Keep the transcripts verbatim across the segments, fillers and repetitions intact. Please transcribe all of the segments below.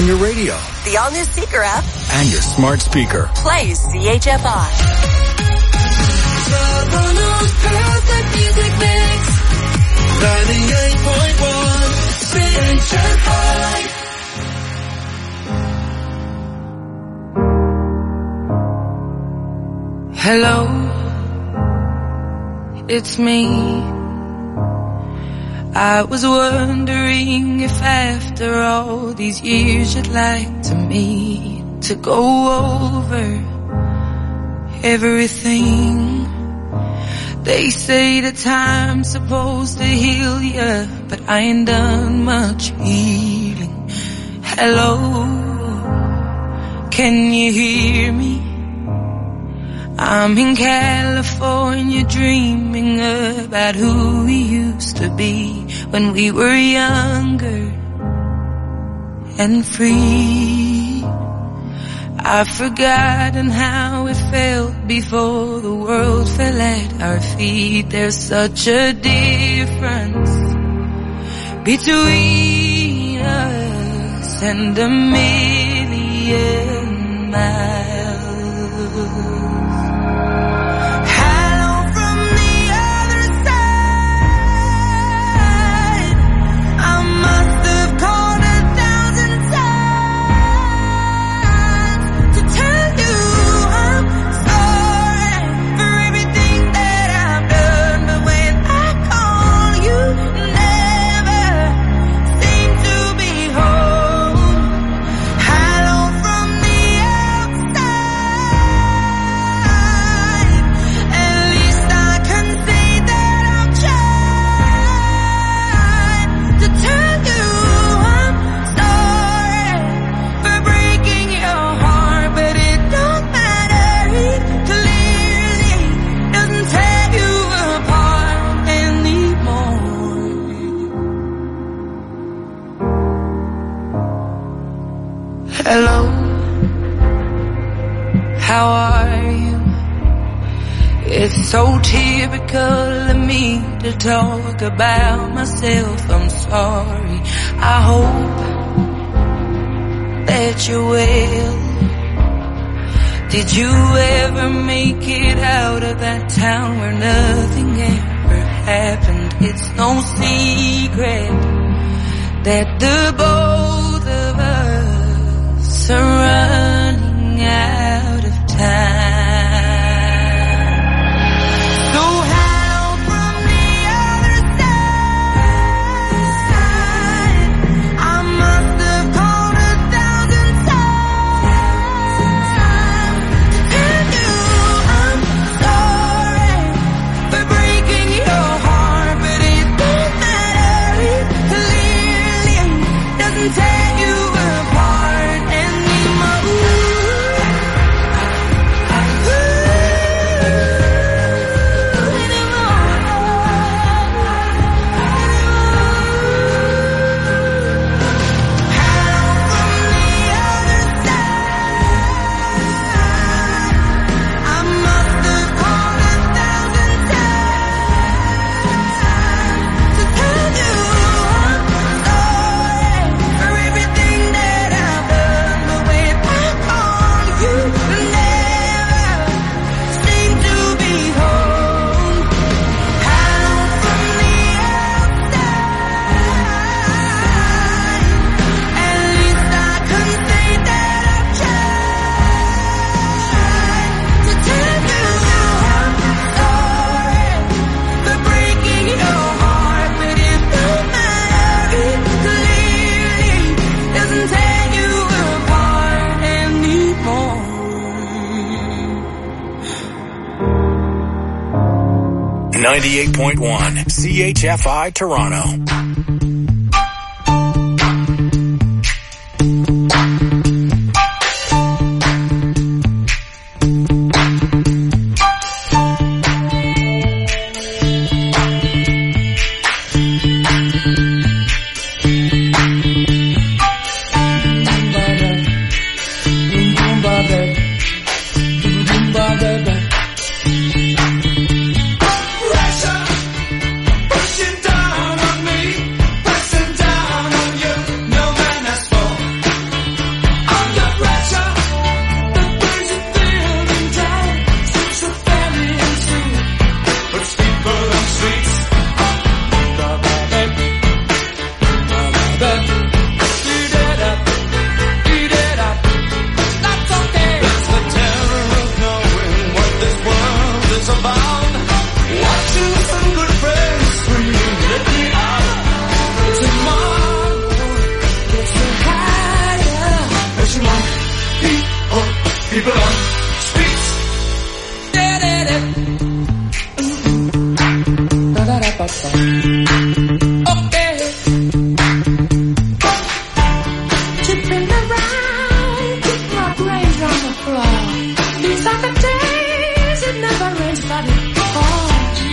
on your radio, the all-new Seeker app, and your smart speaker. Play C H F I. Toronto's perfect music mix. ninety-eight point one C H F I. Hello, it's me. I was wondering if after all these years you'd like to meet to go over everything. They say that time's supposed to heal ya, but I ain't done much healing. Hello, can you hear me? I'm in California dreaming about who we used to be when we were younger and free. I've forgotten how it felt before the world fell at our feet. There's such a difference between us and a million miles. Hello, how are you? It's so typical of me to talk about myself. I'm sorry. I hope that you're well. Did you ever make it out of that town where nothing ever happened? It's no secret that the both of us are running out of time. So how from the other side, I must have called a thousand times to tell you I'm sorry for breaking your heart, but it don't matter. It clearly doesn't tear you apart. ninety-eight point one C H F I Toronto. Pressure pushing down on me. Okay. Tipping around, keep my brains on the floor. These are the days it never rains, but it falls.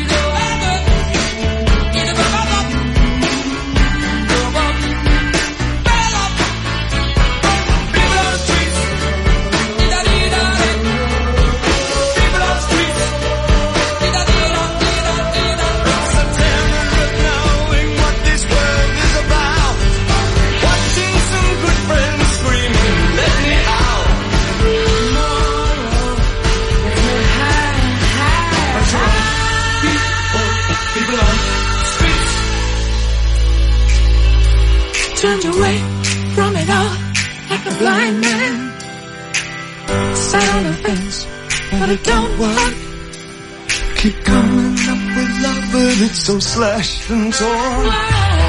Turned away from it all like a blind man. Sat on the fence, but it don't work. Keep coming up with love, but it's so slashed and torn. Why?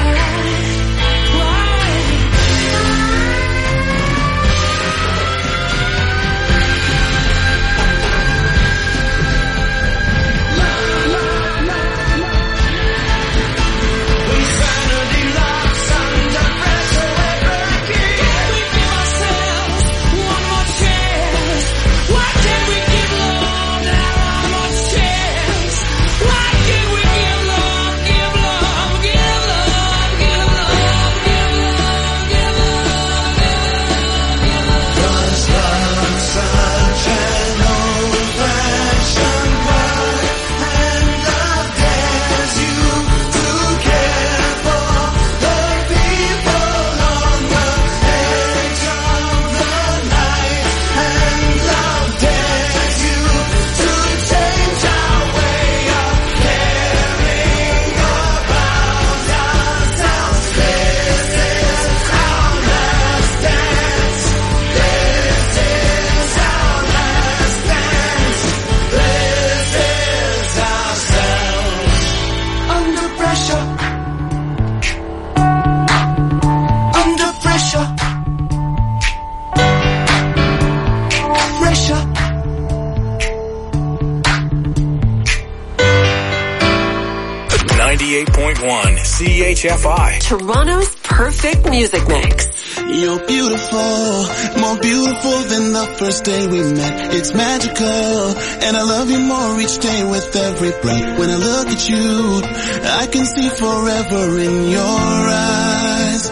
ninety-eight point one C H F I. Toronto's perfect music mix. You're beautiful, more beautiful than the first day we met. It's magical, and I love you more each day with every breath. When I look at you, I can see forever in your eyes.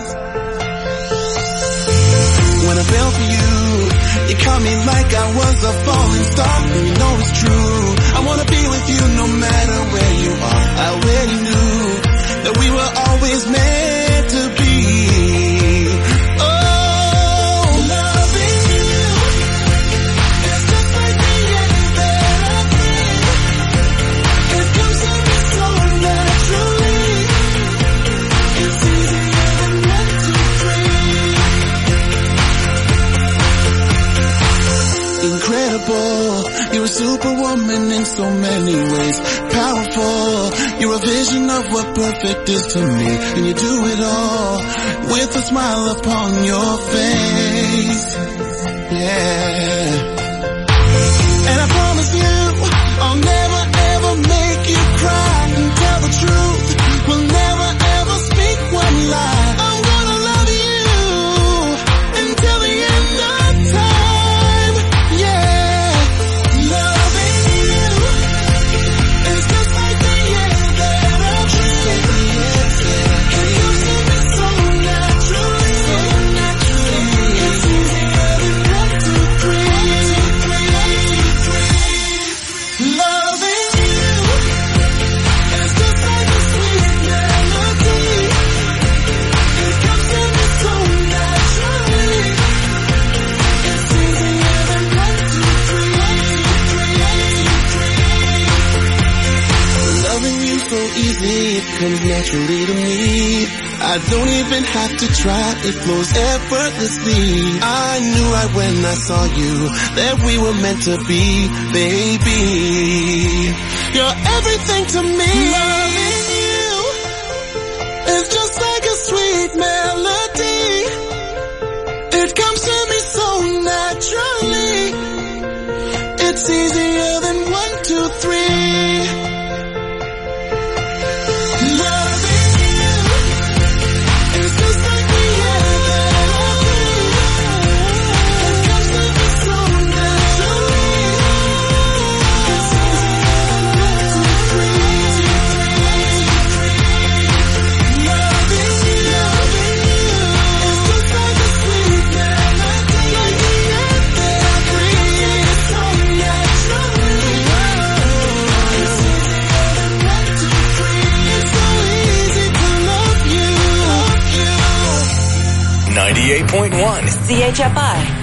When I fell for you, you caught me like I was a falling star. And you know it's true, I wanna be with you no matter where you are. I already knew that we were always meant to be. You're a superwoman in so many ways. Powerful, you're a vision of what perfect is to me. And you do it all with a smile upon your face. Yeah. And I promise you, I'll never ever make you cry. And tell the truth, we'll never ever speak one lie. I'm gonna love you until the end of time. Yeah. Comes naturally to me. I don't even have to try, it flows effortlessly. I knew right when I saw you that we were meant to be, baby. You're everything to me. Loving you is just like a sweet melody. It comes to me so naturally. It's easier than one, two, three. point one C H F I.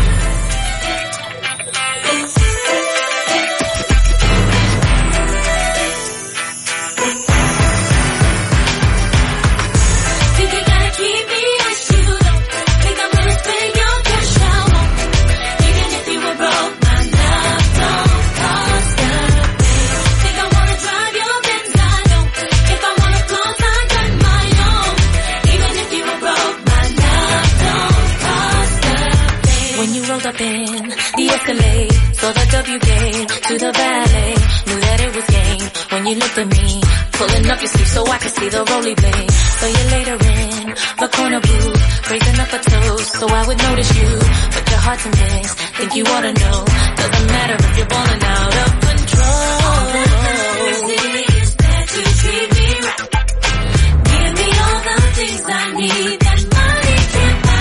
Up in the Escalade, saw the W gate to the valet, knew that it was game when you looked at me, pulling up your sleeve so I could see the rolly blade. So you later in the corner booth, raising up a toast so I would notice you, but your heart's a mess, think you ought to know, doesn't matter if you're balling out of control. All that matters is that you treat me right, give me all the things I need that money can't buy.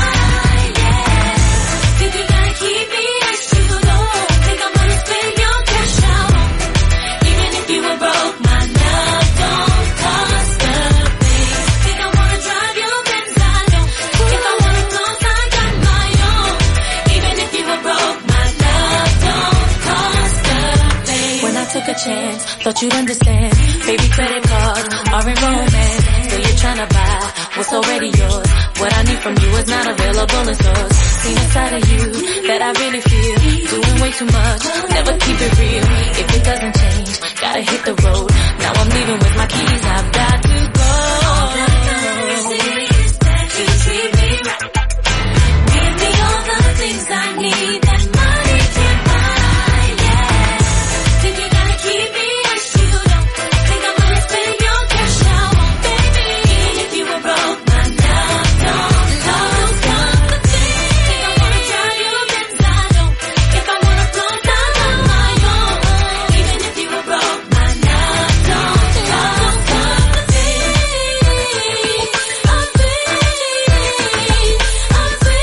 Keep me as you don't think I'm gonna spend your cash out. Even if you were broke, my love don't cost a thing. Think I wanna drive your Benz, I don't. If I wanna close, I got my own. Even if you were broke, my love don't cost a thing. When I took a chance, thought you'd understand. Baby, credit cards are in romance. So you're trying to buy what's already yours. What I need from you is not available in stores. Seen a side of you that I really feel. Doing way too much, never keep it real. If it doesn't change, gotta hit the road. Now I'm leaving with my keys, I've got to go. All that matters is that you treat me right. Give me all the things I need that money can't buy, yeah. Think you gotta keep me as you don't think I'm gonna spend your cash out, baby. Even if you were broke, my love don't love come the thing. Think I wanna drive your Benz, I don't. If I wanna float, I got my own. Even if you were broke, my love don't love come the thing. I'm free, I'm free.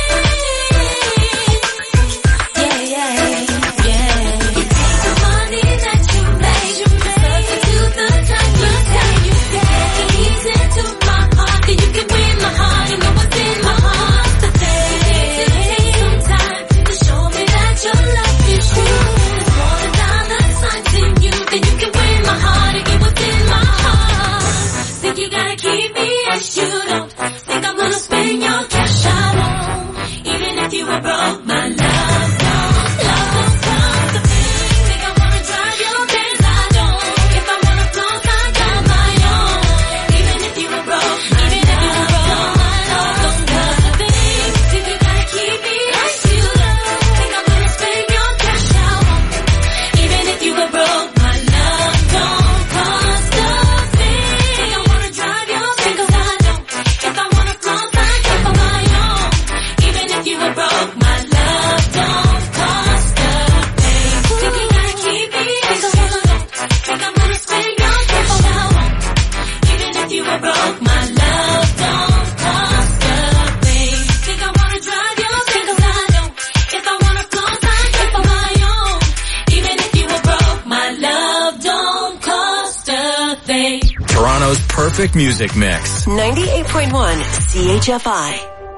Yeah, yeah, yeah. You take the money that you made, you substitute the time you take, you take it easy into my heart, that you can win my heart, you know what's in my heart. The thing take some time to show me that your love is true. There's more than dollar signs in you, then you can win my heart and get what's in my heart. Think you gotta keep me as you don't think I'm gonna spend your cash I won't. Even if you were broke, my love don't, love don't come the thing. Think I wanna drive your Benz, I don't. If I wanna float, I got my own. Even if you were broke, even if you were broke, my love don't come the thing. Think you gotta keep me as you don't think I'm gonna spend your cash I won't. Even if you were broke, my love don't cost a thing. Think I wanna drive your Benz, I don't. If I wanna float, I got my own. Even if you were broke, my love don't cost a thing. Think you gotta keep me as you don't think I'm gonna spend your cash I won't. Even if you were broke, my love don't cost a thing. Think I wanna drive your Benz, I don't. If I wanna close, I got my own. Even if you were broke, my love don't cost a thing. Toronto's perfect music mix. ninety-eight point one C H F I.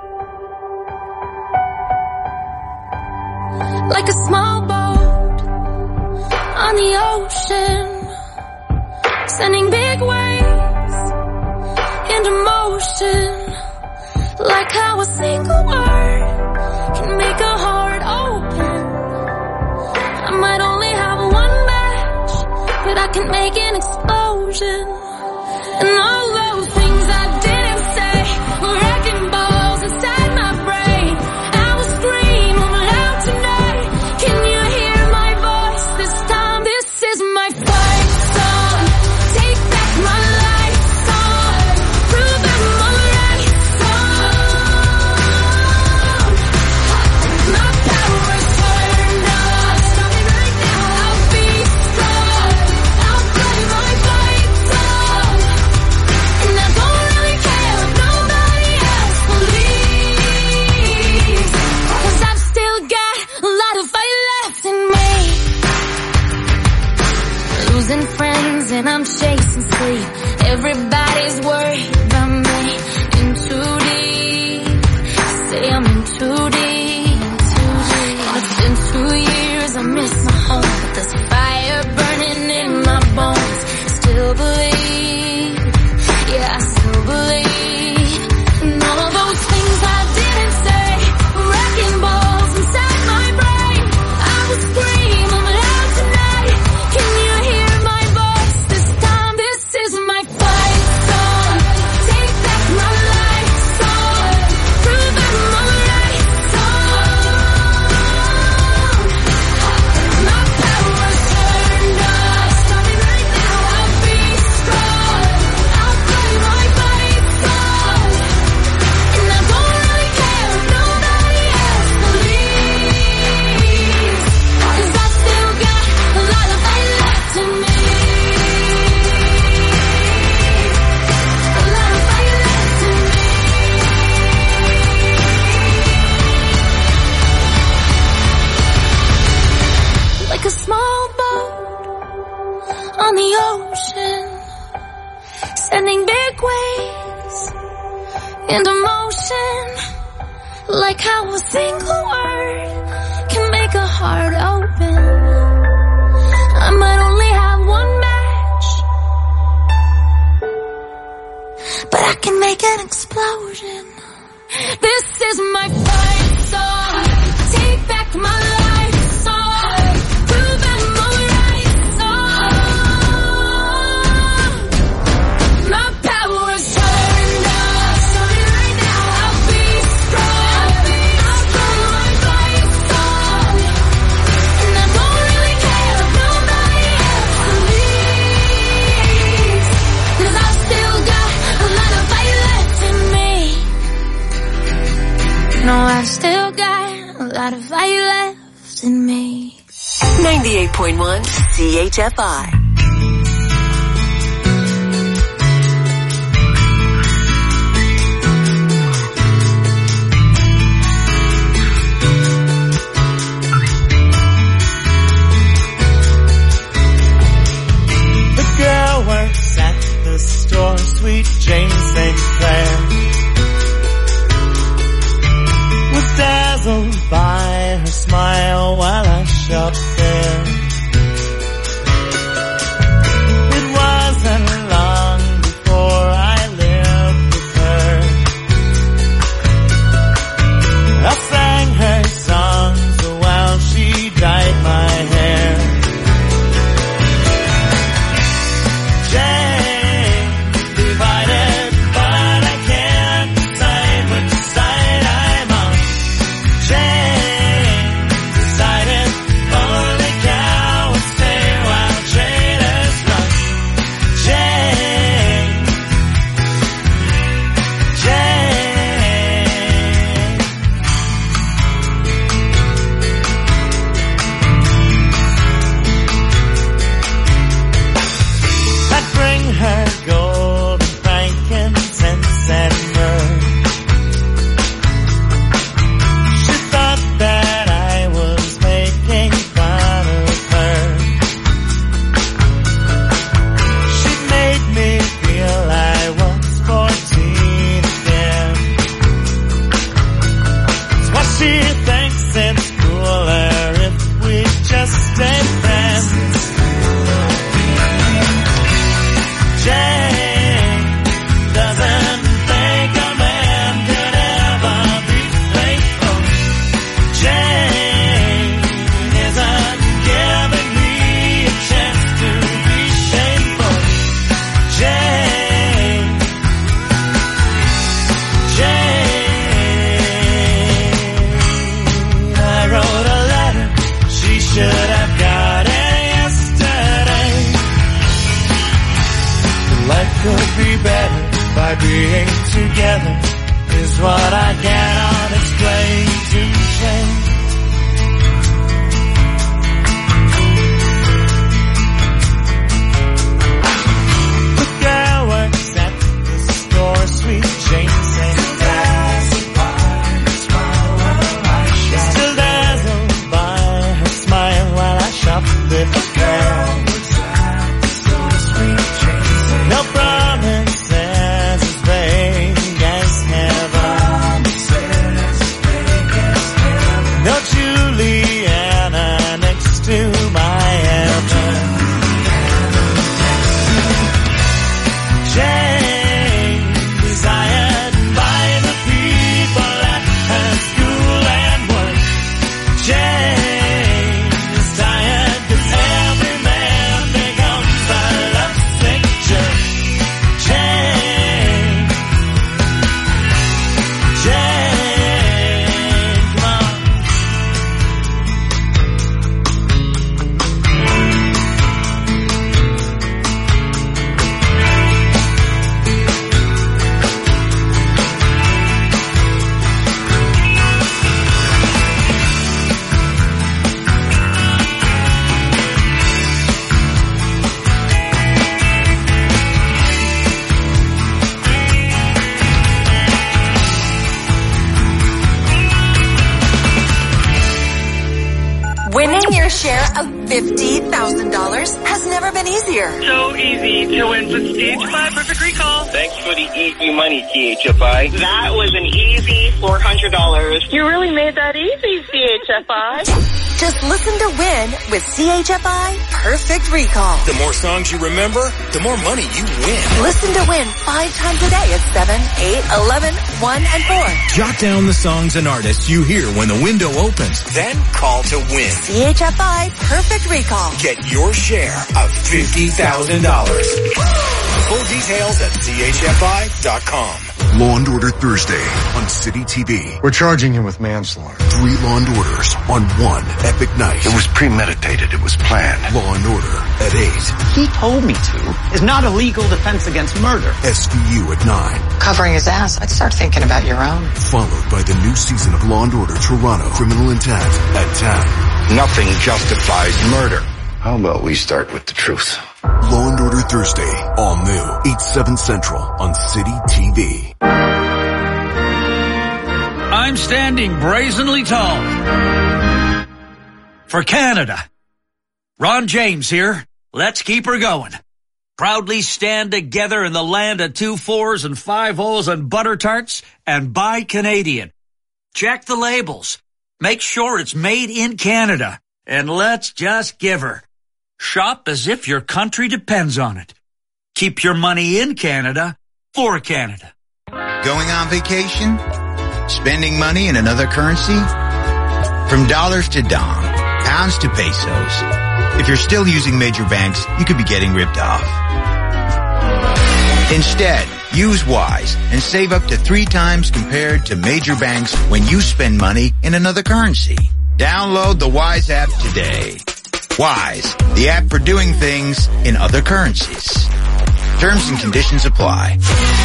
Like a small boat on the ocean, sending big waves into motion. Like how a single word can make a heart open. I might only have one match, but I can make an explosion. And all those things I didn't say were wrecking balls inside my brain. I will scream loud tonight. Can you hear my voice this time? This is my fight song. Take back my life song. Prove I'm alright song. My power's turned on. Stop me right now. I'll be strong. I'll play my fight song. And I don't really care if nobody else believes, 'cause I've still got a lot of fight left in me. Losing friends and I'm chasing sleep. Everybody's worried about me. In too deep. Say I'm in this fire burning in my bones. Still believe, yeah, I still believe in all of those things I didn't say. Wrecking balls inside my brain. I will scream, I'm loud tonight. Can you hear my voice this time? This is my fight song. Take back my life song. Prove I'm alright song. My power's turned up. Starting right now, I'll be strong. I'll play my fight song. And I don't really care if nobody else believes. 'Cause I still got a lot of fight left in me. A lot of fight left in me. Like a small boat on the ocean, sending big waves into motion. Like how a single word can make a heart open. I might only have one match, but I can make an explosion. This is my fight song. Take back my life song. Prove I'm alright song. My power's turned up. Starting right now, I'll be strong. I'll play my fight song. And I don't really care if nobody else believes. 'Cause I've still got a lot of fight left in me. No, I've still got a lot of fight left in me. ninety-eight point one C H F I. The girl works at the store, sweet Jane Saint Clair. Was dazzled by her smile while I shopped there. It wasn't long before I lived with her. I sang her songs while she dyed my hair. Jane, divided, but I can't decide which side I'm on. Jane, decided, only cowards stay while traitors run. Jane, Jane. I'd bring her gold and frankincense and myrrh. She thought that I was making fun of her. She made me feel I was fourteen again. It's what she thinks it's cooler if we just stay friends. Jane doesn't think a man could ever be faithful. Jane isn't giving me a chance to be shameful. Jane, Jane. I wrote a letter, she should have got it yesterday. Life could be better by being together, is what I cannot explain to Jane. The girl works at the store, sweet Jane Saint Clair. Still dazzled by her smile while I shop with her. No promises as vague as heaven. No share of fifty thousand dollars has never been easier. So easy to win with C H F I Perfect Recall. Thanks for the easy money, C H F I. That was an easy four hundred dollars. You really made that easy, C H F I. Just listen to win with C H F I Perfect Recall. The more songs you remember, the more money you win. Listen to win five times a day at seven, eight, eleven, one, and four. Jot down the songs and artists you hear when the window opens. Then call to win. C H F I Perfect Recall. Get your share of fifty thousand dollars. Full details at C H F I dot com. Law and Order Thursday on City T V. We're charging him with manslaughter. Three Law and Orders on one epic night. It was premeditated. It was planned. Law and Order at eight. He told me to is not a legal defense against murder. S V U at nine. Covering his ass, I'd start thinking about your own. Followed by the new season of Law and Order Toronto Criminal Intent at ten. Nothing justifies murder. How about we start with the truth? Law and Order Thursday, all new, eight, seven Central on City T V. I'm standing brazenly tall for Canada. Ron James here. Let's keep her going. Proudly stand together in the land of two fours and five O's and butter tarts and buy Canadian. Check the labels. Make sure it's made in Canada. And let's just give her. Shop as if your country depends on it. Keep your money in Canada for Canada. Going on vacation? Spending money in another currency? From dollars to dong, pounds to pesos. If you're still using major banks, you could be getting ripped off. Instead, use Wise and save up to three times compared to major banks when you spend money in another currency. Download the Wise app today. Wise, the app for doing things in other currencies. Terms and conditions apply.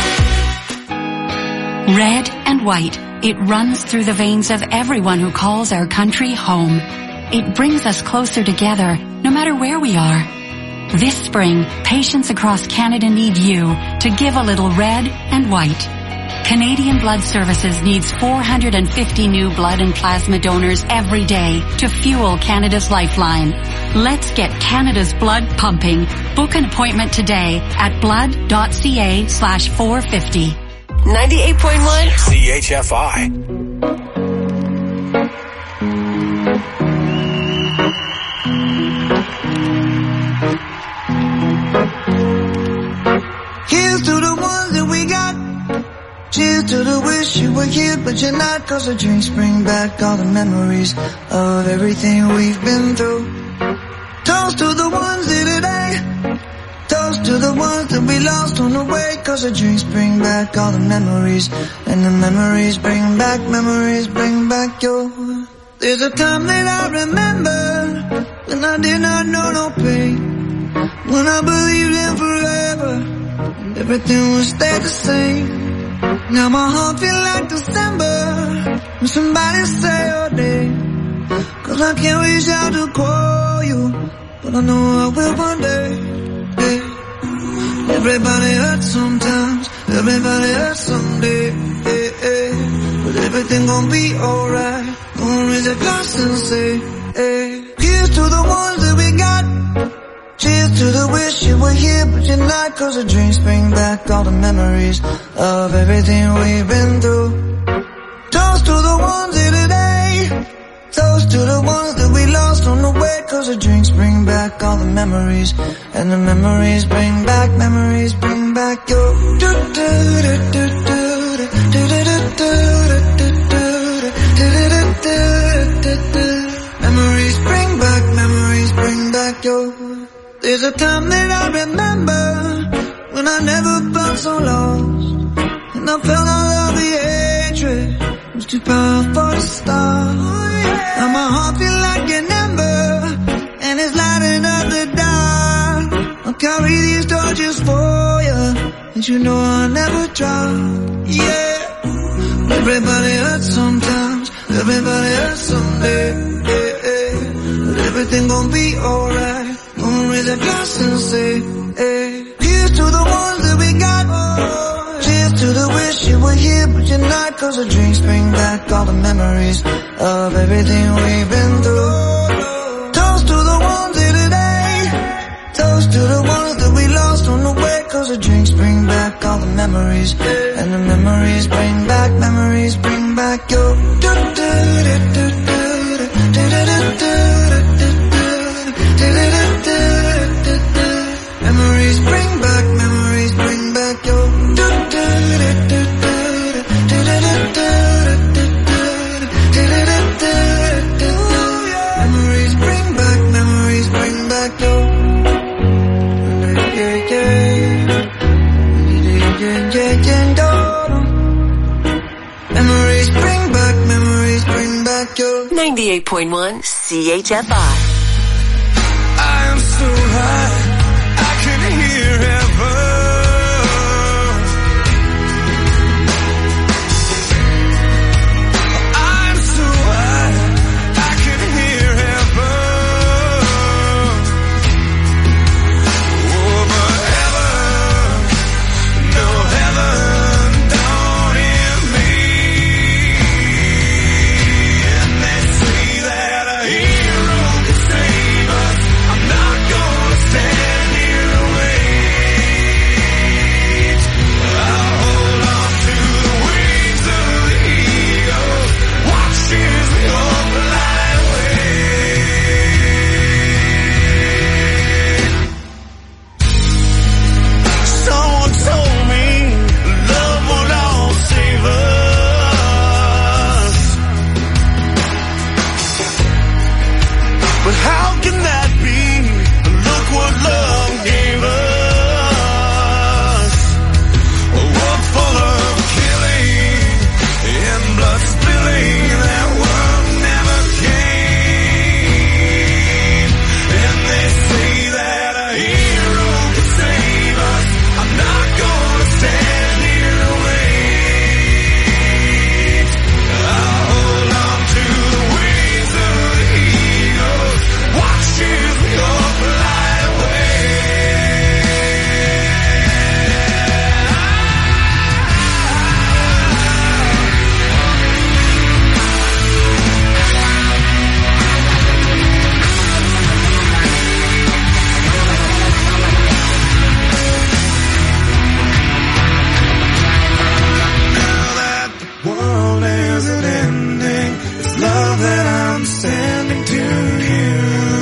Red and white, it runs through the veins of everyone who calls our country home. It brings us closer together, no matter where we are. This spring, patients across Canada need you to give a little red and white. Canadian Blood Services needs four hundred fifty new blood and plasma donors every day to fuel Canada's lifeline. Let's get Canada's blood pumping. Book an appointment today at blood.ca slash 450. ninety-eight point one C H F I. Here's to the ones that we got. Cheers to the wish you were here, but you're not. Cause the drinks bring back all the memories of everything we've been through. Toast to the ones here today. Toast to the ones that we lost on the way. Cause the drinks bring back all the memories. And the memories bring back, memories bring back your. There's a time that I remember when I did not know no pain. When I believed in forever and everything would stay the same. Now my heart feel like December when somebody say your name. Cause I can't reach out to call you, but I know I will one day. Hey. Everybody hurts sometimes, everybody hurts someday. Hey, hey. But everything gon' be alright. Gonna raise a glass and say, hey. Here's to the ones that we got. Cheers to the wish you were here, but you're not. Cause the drinks bring back all the memories of everything we've been through. Toast to the ones here today. Toast to the ones that we lost on the way. Cause the drinks bring back all the memories. And the memories bring back, memories bring back your. Memories bring back, memories bring back your. There's a time that I remember when I never felt so lost. And I felt all of the hatred was too powerful to stop. Now my heart feel like an ember and it's lighting up the dark. I'll carry these torches for you and you know I'll never drop. Yeah. Everybody hurts sometimes, everybody hurts someday. Yeah, yeah. But everything gon' be alright. Gonna raise a glass and say, hey. Here's to the ones that we got. Oh, cheers to the wish you were here, but you're not. Cause the drinks bring back all the memories of everything we've been through. Toast to bring back all the memories. And the memories bring back, memories bring back your memories bring back, memories bring back your memories bring back, memories bring back your memories bring back, memories bring back your ninety-eight point one C H F I. I am so high, I can hear heaven. I'm so high, I can hear heaven. Oh, but heaven, no heaven down in me. And they say that a hero can save us. I'm not gonna stand here and wait. I'll hold on to the wings of the eagle, watch as we all fly away. Someone told me love will all save us, but how can that be? Look what love gave us. A world full of killing and blood spilling that world never came. And they say that a hero can save us. I'm not gonna stand here and wait. I'll hold on to the wings of the eagle, watch as we all fly away. Now that the world isn't ending, it's love that I'm sending to you.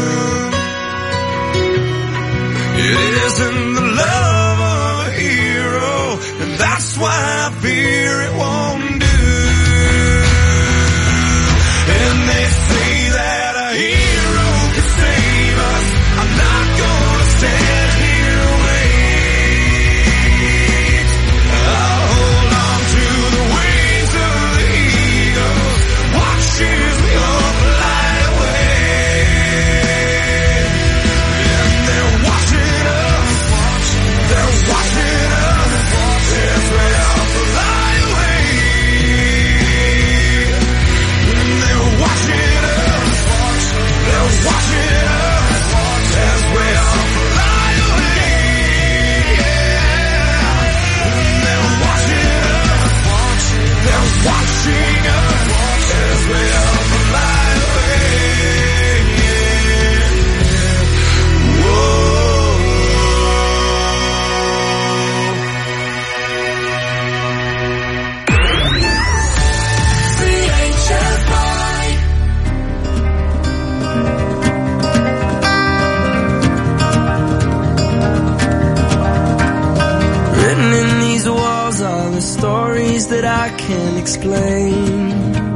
It isn't the love of a hero, and that's why I fear it won't do. And they say that a hero can save us. I'm not gonna stand here and wait. I'll hold on to the wings of the eagle, watch as we all fly away. And they're watching us, they're watching us as we all fly away. And they're watching us, they're watching us as we all fly away. And they're watching us, they're watching us as we all fly away. Written in these walls are the stories that I can't explain.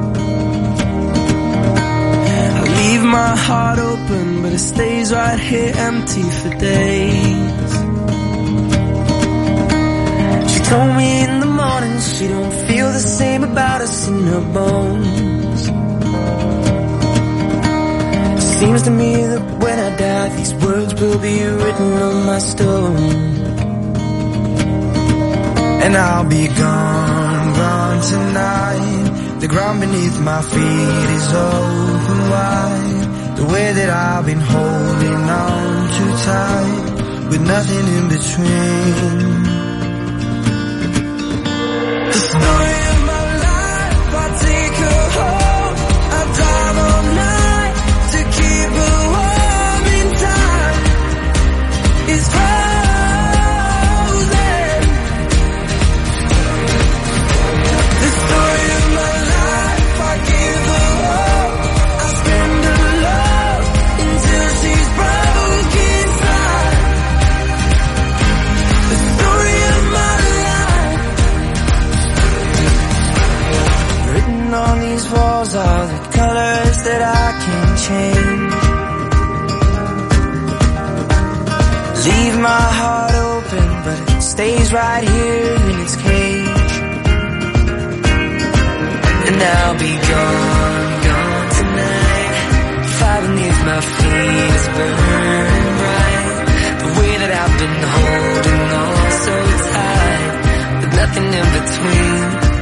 I leave my heart open, but it stays right here empty for days. She told me in the morning she don't feel the same about us in her bones. Seems to me that when I die, these words will be written on my stone. And I'll be gone, gone tonight. The ground beneath my feet is open wide. The way that I've been holding on too tight, with nothing in between. The story of my life, I take her home. I drive all night to keep her warm in time. It's frozen. change. Leave my heart open, but it stays right here in its cage. And I'll be gone, gone tonight. Fire beneath my feet is burning bright. The way that I've been holding on so tight, with nothing in between.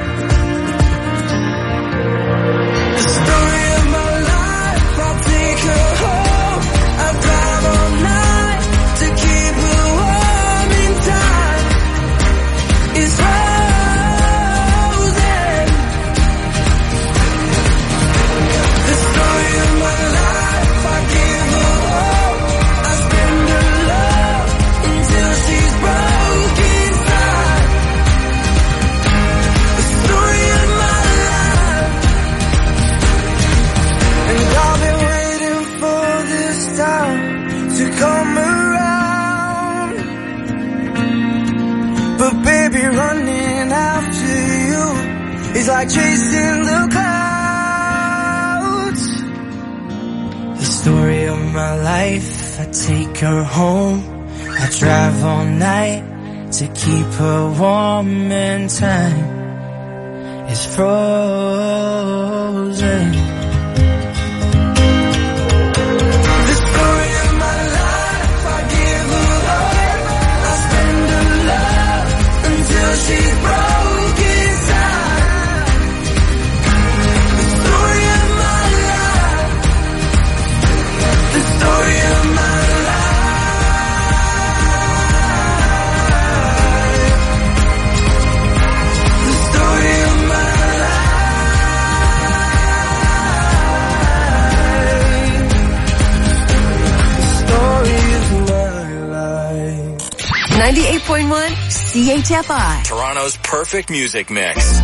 The story of my life, I'll take her home. I'll drive all night to keep her warm in time. It's frozen. The story of my life, I give her hope. I spend her love until she's broke inside. The story of my life. And I've been waiting for this time to come around. But baby, running after you is like chasing the clouds. The story of my life, I take her home. I drive all night to keep her warm in time. It's frozen. The story of my life, I give her hope. I spend her love until she's broke inside. The story of my life. The story of my life. The story of my ninety-eight point one C H F I. Toronto's perfect music mix.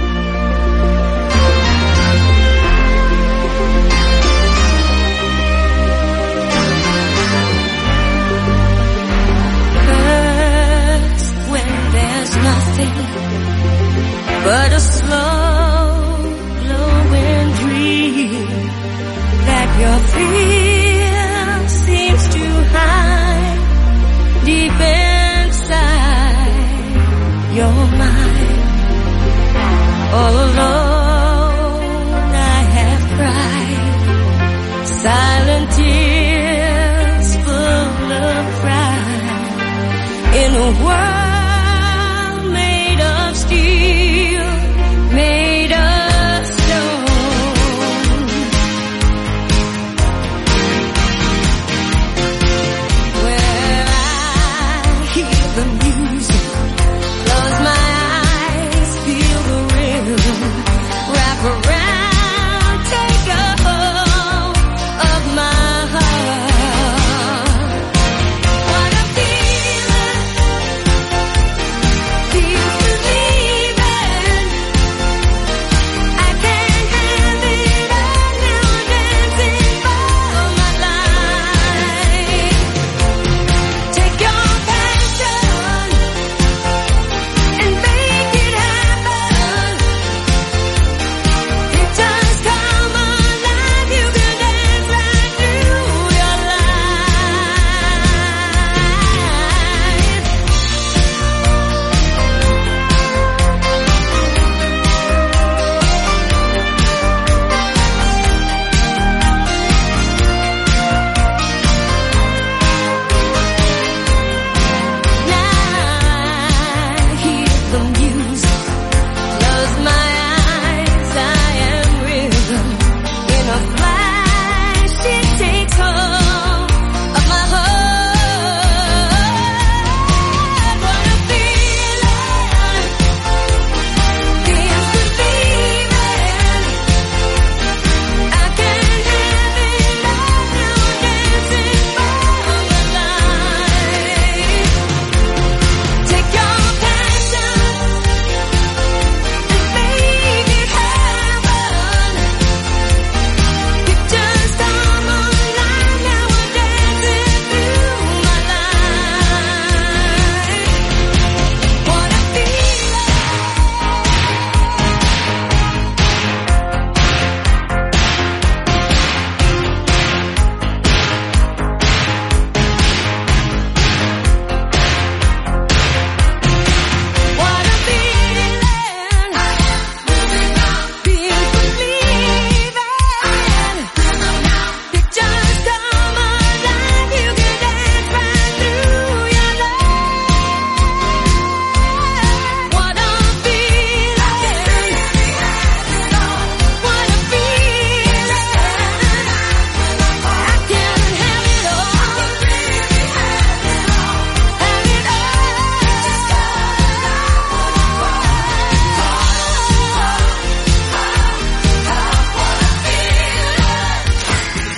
First, when there's nothing but a slow blowing dream that your fear seems to hide deep inside your mind. All alone I have cried silent tears full of pride in a world made of steel, made of stone. Where I hear the music, close my eyes, feel the rhythm, wrap around, take a hold of my heart. What a feeling, feels believing. I can't have it all now, dancing for my life. Take your passion and make it happen. It just come alive, you can dance right through your I hear the music, close my eyes, I am rhythm. In a flash, it takes hold of my heart. What a feeling, feels believing. I can't have it all now, dancing for my life. Take your passion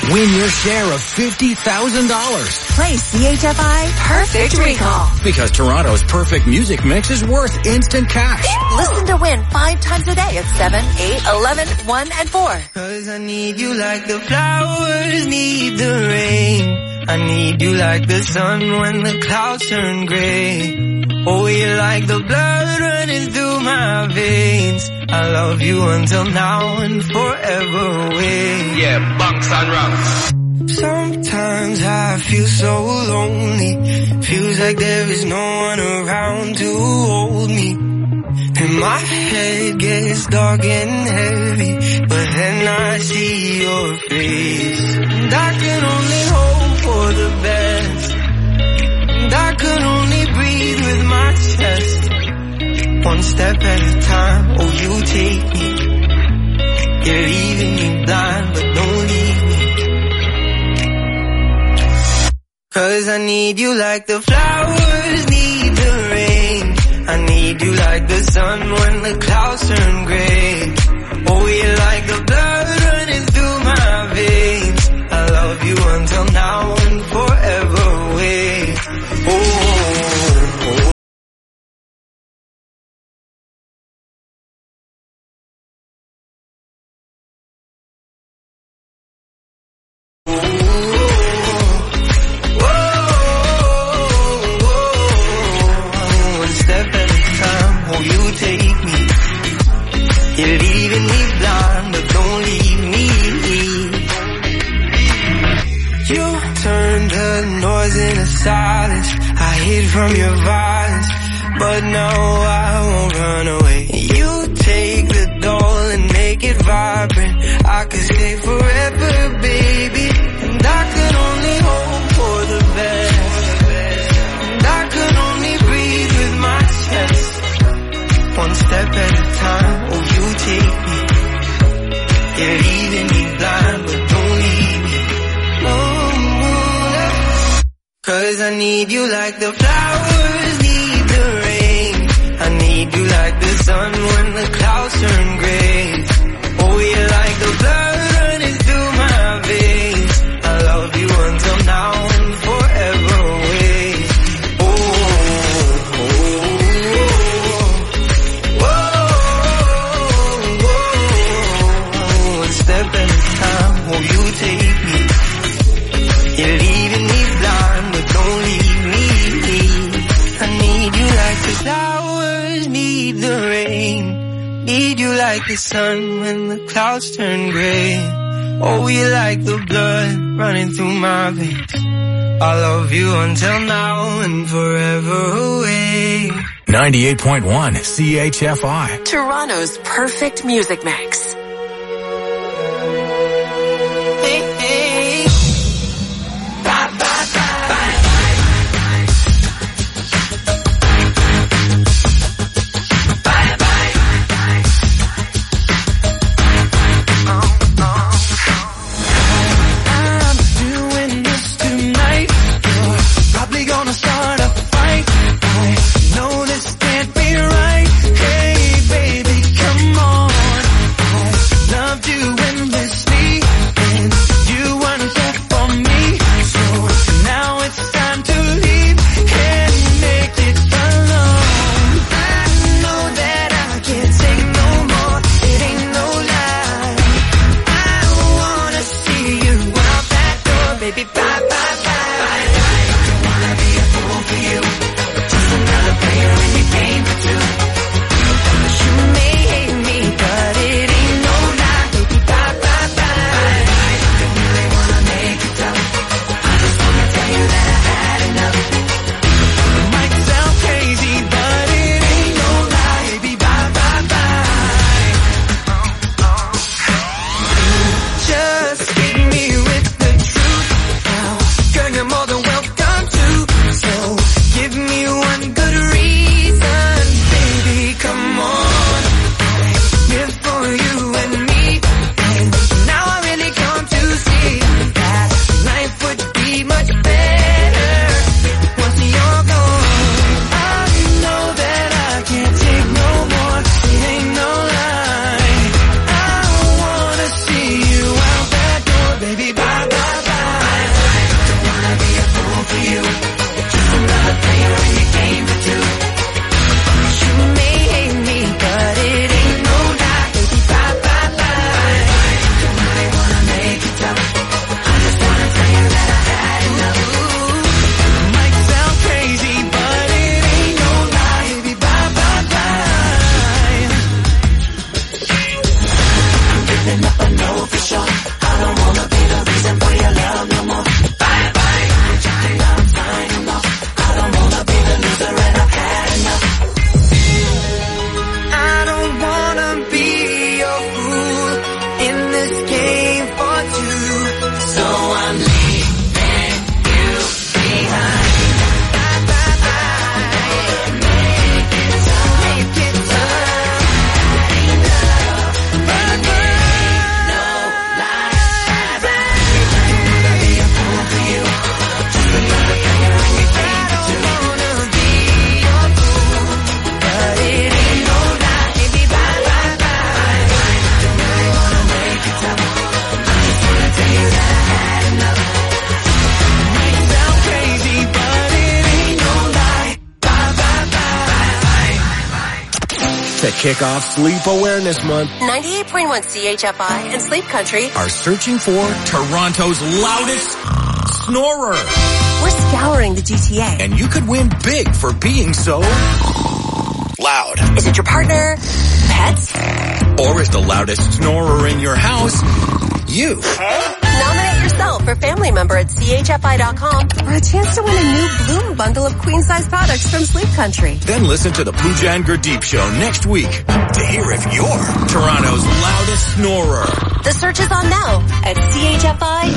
Win your share of fifty thousand dollars. Play C H F I Perfect Recall. Because Toronto's perfect music mix is worth instant cash. Listen to win five times a day at seven, eight, eleven, one, and four. Cause I need you like the flowers need the rain. I need you like the sun when the clouds turn gray. Oh, you're like the blood running through my veins. I love you until now and forever away. Yeah, bunks and rocks. Sometimes I feel so lonely. Feels like there is no one around to hold me. And my head gets dark and heavy, but then I see your face. And I can only hope for the best. And I can only breathe with my chest. One step at a time, oh you take me. You're leaving me blind, but don't leave me. Cause I need you like the flowers need the rain. I need you like the sun when the clouds turn gray. Oh, you're like the blood running through my veins. I love you until now and forever away. Oh, oh, oh. From your violence, but no, I won't run away. You take the doll and make it vibrant. I could stay forever, baby. And I could only hope for the best. And I could only breathe with my chest. One step at a time, oh you take me. You're leaving me blind, but don't leave me. Oh. Cause I need you like the flowers need the rain. I need you like the sun when the clouds turn gray. Oh, you're like the blood running through my veins. I love you until now and forever away. Oh, oh, oh, oh, oh. One step at a time, oh, you take me. You're leaving me blind, but don't leave me. I need you like the flowers need the rain. Need you like the sun when the clouds turn gray. Oh, you like the blood running through my veins. I love you until now and forever away. ninety-eight point one C H F I. Toronto's perfect music mix. Know this can't be right. Hey baby, come on. To kick off Sleep Awareness Month, ninety-eight point one C H F I and Sleep Country are searching for Toronto's loudest snorer. We're scouring the G T A. And you could win big for being so loud. Is it your partner, pets? Or is the loudest snorer in your house you? Nominate yourself for family member at C H F I dot com for a chance to win a new Bloom bundle of queen-size products from Sleep Country. Then listen to the Pooja and Gurdeep Show next week to hear if you're Toronto's loudest snorer. The search is on now at C H F I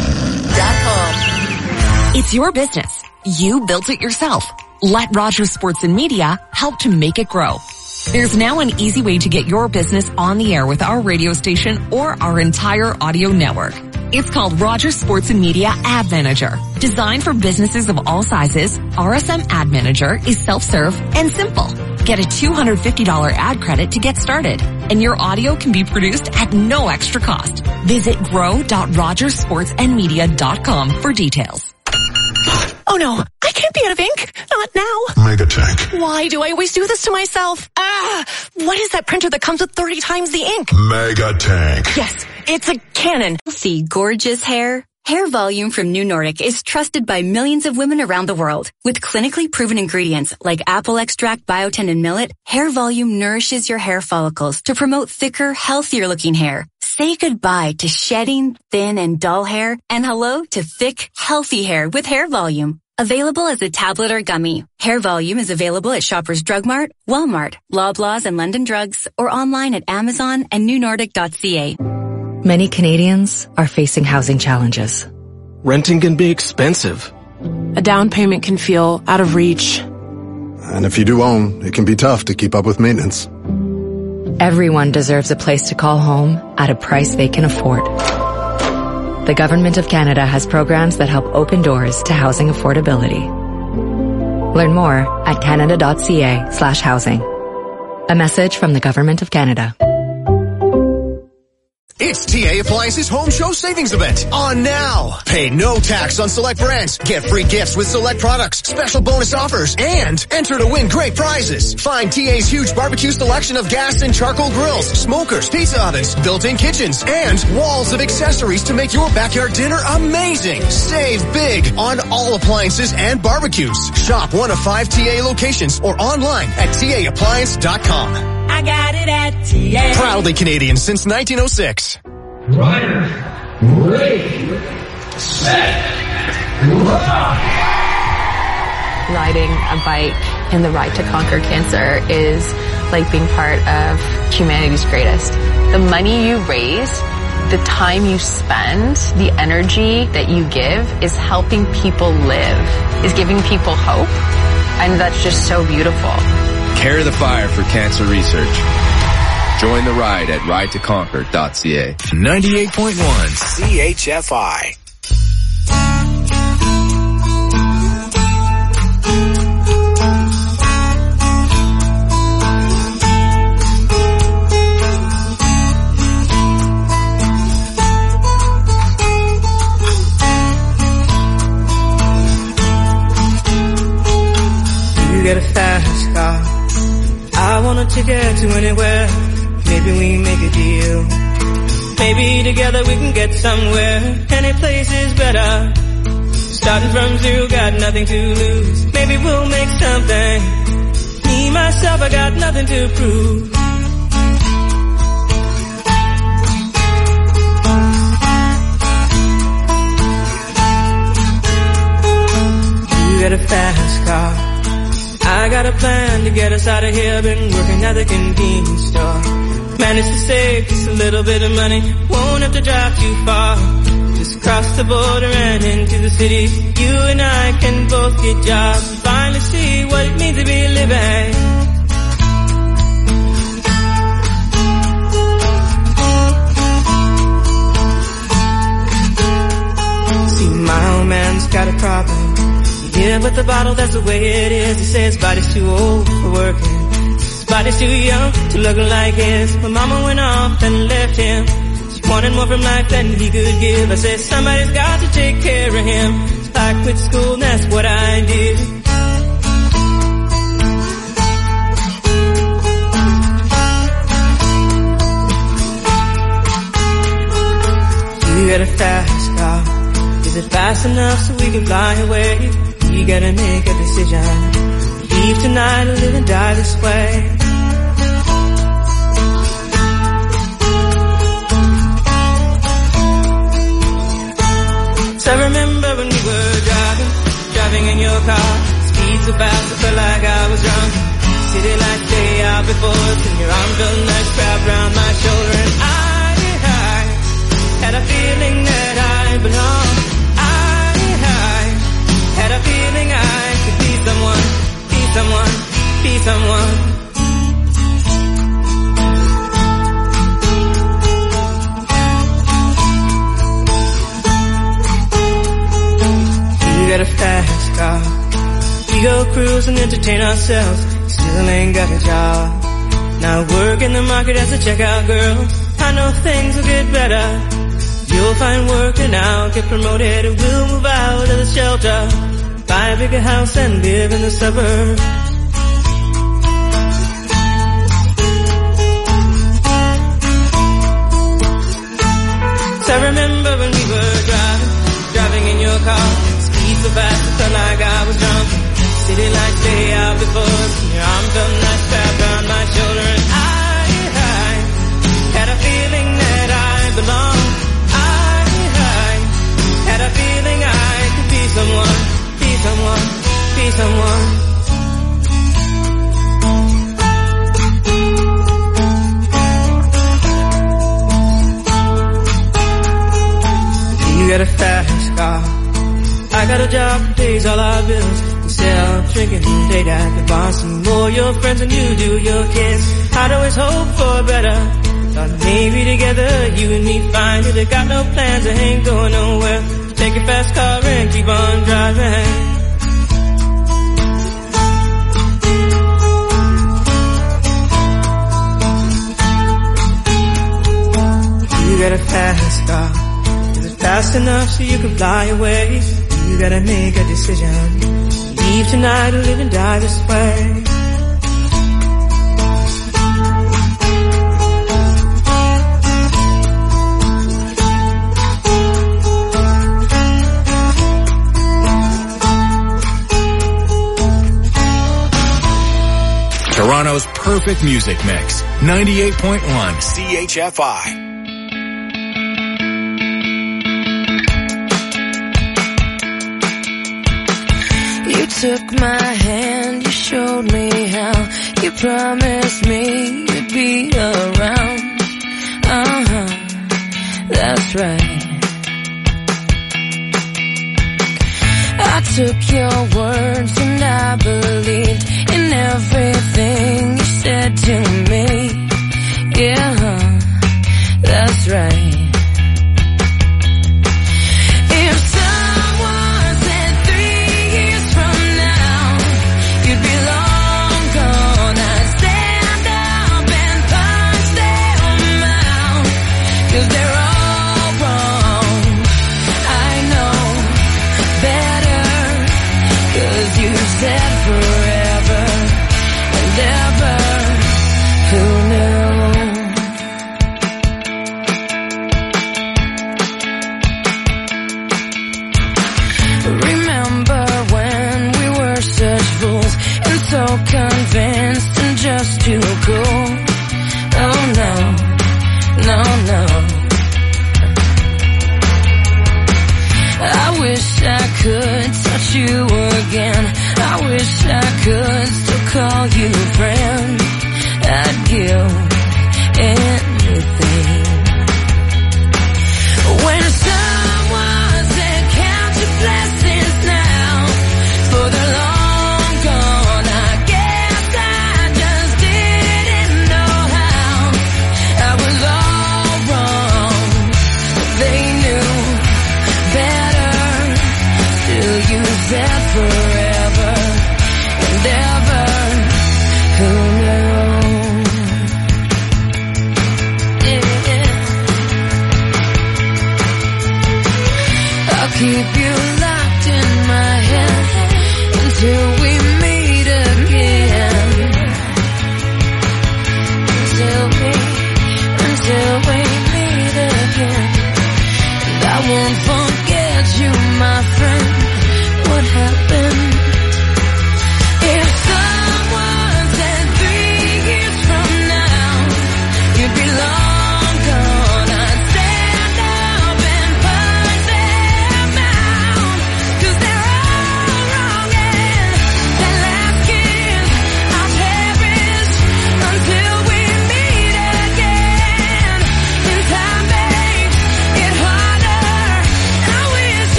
dot com. It's your business. You built it yourself. Let Rogers Sports and Media help to make it grow. There's now an easy way to get your business on the air with our radio station or our entire audio network. It's called Rogers Sports and Media Ad Manager. Designed for businesses of all sizes, R S M Ad Manager is self-serve and simple. Get a two hundred fifty dollars ad credit to get started, and your audio can be produced at no extra cost. Visit grow dot rogers sports and media dot com for details. Oh no, I can't be out of ink. Not now. Megatank. Why do I always do this to myself? Ah, what is that printer that comes with thirty times the ink? Megatank. Yes, it's a Canon. See gorgeous hair? Hair Volume from New Nordic is trusted by millions of women around the world. With clinically proven ingredients like apple extract, biotin, and millet, Hair Volume nourishes your hair follicles to promote thicker, healthier looking hair. Say goodbye to shedding, thin, and dull hair, and hello to thick, healthy hair with Hair Volume. Available as a tablet or gummy, Hair Volume is available at Shoppers Drug Mart, Walmart, Loblaws, and London Drugs, or online at Amazon and new nordic dot c a. Many Canadians are facing housing challenges. Renting can be expensive. A down payment can feel out of reach. And if you do own, it can be tough to keep up with maintenance. Everyone deserves a place to call home at a price they can afford. The Government of Canada has programs that help open doors to housing affordability. Learn more at canada dot c a slash housing. A message from the Government of Canada. It's T A Appliances Home Show Savings Event on now. Pay no tax on select brands. Get free gifts with select products, special bonus offers, and enter to win great prizes. Find T A's huge barbecue selection of gas and charcoal grills, smokers, pizza ovens, built-in kitchens, and walls of accessories to make your backyard dinner amazing. Save big on all appliances and barbecues. Shop one of five T A locations or online at T A appliance dot com. I got it at T A. Proudly Canadian since nineteen oh six. Rider, ready, set, rock. Riding a bike in the Ride to Conquer Cancer is like being part of humanity's greatest. The money you raise, the time you spend, the energy that you give is helping people live, is giving people hope, and that's just so beautiful. Carry the fire for cancer research. Join the ride at ride to conquer dot c a. ninety-eight point one C H F I. You get a fast car, I want a ticket to anywhere. Maybe we make a deal. Maybe together we can get somewhere. Any place is better. Starting from zero, got nothing to lose. Maybe we'll make something. Me, myself, I got nothing to prove. You got a fast car, I got a plan to get us out of here. Been working at the convenience store. Managed to save just a little bit of money. Won't have to drive too far. Just cross the border and into the city. You and I can both get jobs. Finally see what it means to be living. See, my old man's got a problem. Yeah, but the bottle, that's the way it is. He says his body's too old for working. His body's too young to look like his. My mama went off and left him. She wanted more from life than he could give. I said somebody's got to take care of him. So I quit school and that's what I did. got a fast car. Is it fast enough so we can fly away? You gotta make a decision. Leave tonight or live and die this way. So I remember when we were driving, driving in your car. Speed so fast I felt like I was drunk. City lights day out before us, and your arm felt nice wrapped around my shoulder. And I, I had a feeling that I belonged. I, I had a feeling I could be someone, be someone, be someone. You got a fast car. We go cruise and entertain ourselves. Still ain't got a job. Now work in the market as a checkout girl. I know things will get better. You'll find work and I'll get promoted, and we'll move out of the shelter, buy a bigger house and live in the suburbs. So I remember when we were driving, driving in your car. Speed so fast it felt like I was drunk. City lights day out before us, and your arm felt nice wrapped around my shoulder. And I, I had a feeling that I belonged. I, I had a feeling I could be someone, be someone, be someone. You got a fast car. I got a job that pays all our bills. Sell, drinking, date at the bar. Some more your friends than you do your kids. I'd always hope for better. Thought maybe together you and me find it. I got no plans, I ain't going nowhere. Take a fast car and keep on driving. You got a fast car. Is it fast enough so you can fly away? You gotta make a decision. Leave tonight or live and die this way. Toronto's perfect music mix. ninety-eight point one C H F I. You took my hand, you showed me how. You promised me you'd be around. Uh-huh, that's right. I took your words and I believed in everything you said to me. Yeah, that's right. Convinced and just too cool. Oh no, no, no. I wish I could touch you again. I wish I could still call you friend. I'd give anything. When someone said count your blessings now, for the long said forever and ever, who knew?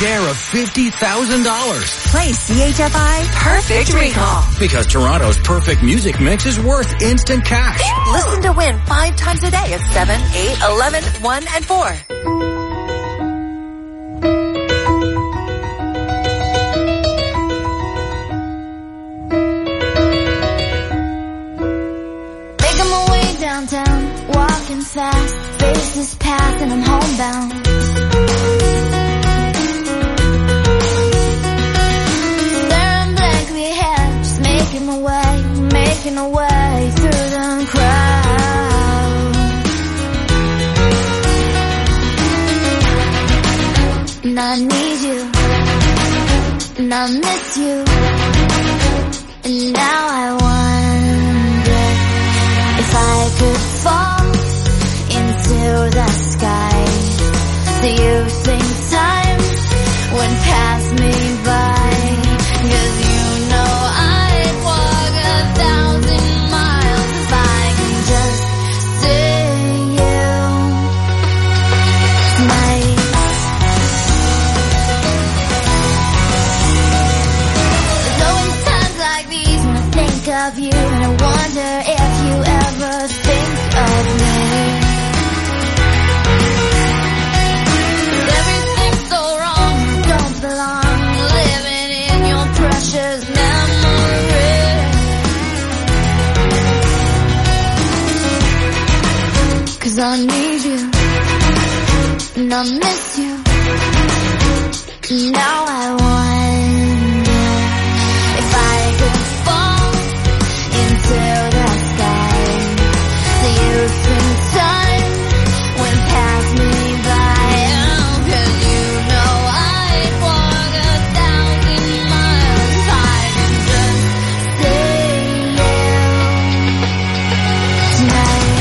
share of fifty thousand dollars. Play C H F I Perfect Recall. Because Toronto's perfect music mix is worth instant cash. Listen to win five times a day at seven, eight, eleven, one, and four. Making my way downtown, walking fast, face this path and I'm homebound. Staring blankly ahead, just making my way, making my way through the crowd. And I need you, and I miss you, and now I wonder if I could fall into the sky. Do you think time would pass me by? 'Cause you know I'd walk a thousand miles if I can just see you tonight. There's always times like these when I think of you, and I wonder if you ever think of me. Everything's so wrong, don't belong, living in your precious memory. 'Cause I need you, and I miss you, and now I wonder if I could fall into the sky. Do you think time would pass me by? Oh, 'cause you know I'd walk a thousand miles if I could just see you tonight.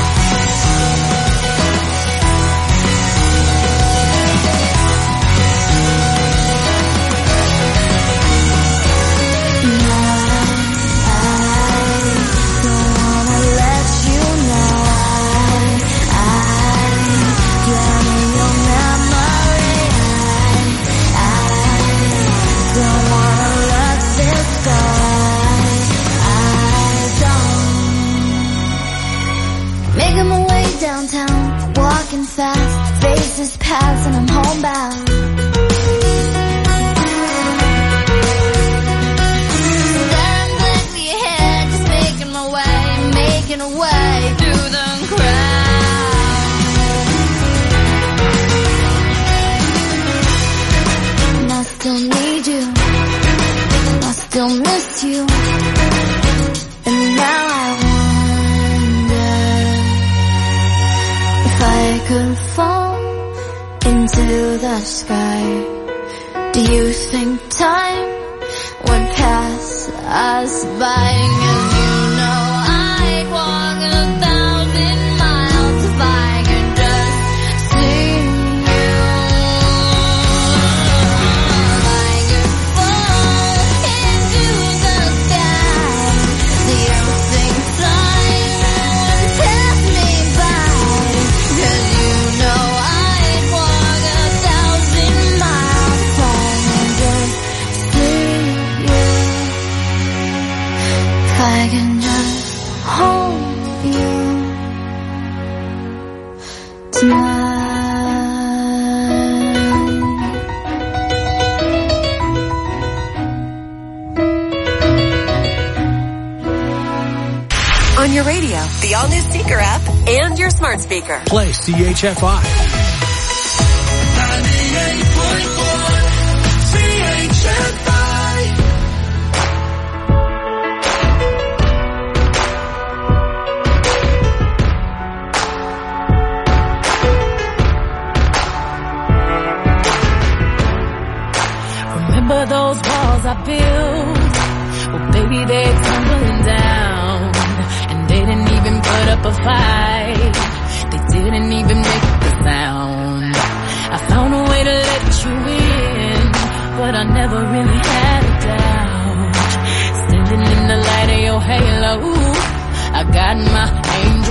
Making my way downtown, walking fast, faces pass and I'm homebound. Staring blankly ahead, just making my way, making a way through the crowd. And I still need you, I still miss you, and now I if I could fall into the sky. Do you think time would pass us by? 'Cause you know I'd walk a thousand miles if I could just see you. If I could fall into the sky. Do you think time would pass me by? 'Cause you know I'd walk a thousand miles if I can just see you. If I can just hold you tonight. On your radio, the all-new speaker app, and your smart speaker. Play C H F I. ninety-eight point four C H F I. Remember those walls I built? Well, baby, they're tumbling down. And they didn't even put up a fight. They didn't even make the sound. I found a way to let you in, but I never really